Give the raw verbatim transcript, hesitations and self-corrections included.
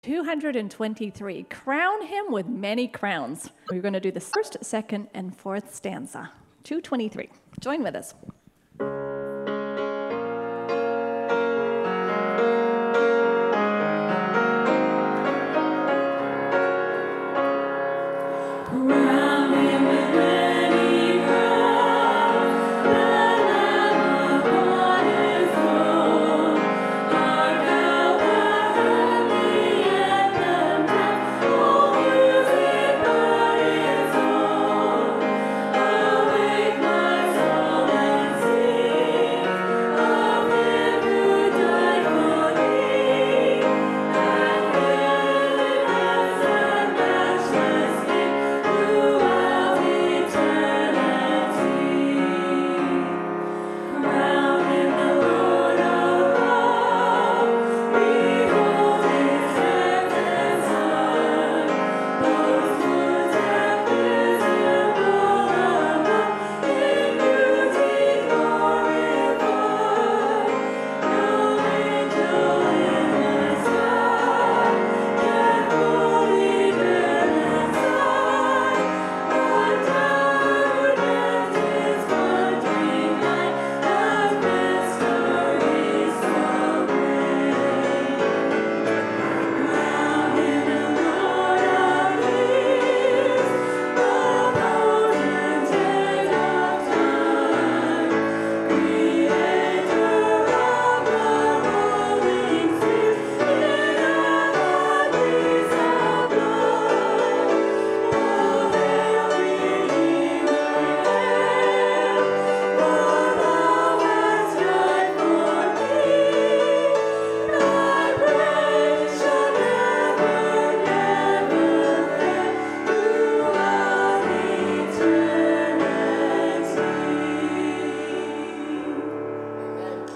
two hundred twenty-three. Crown him with many crowns. We're going to do the first, second, and fourth stanza. two twenty-three. Join with us.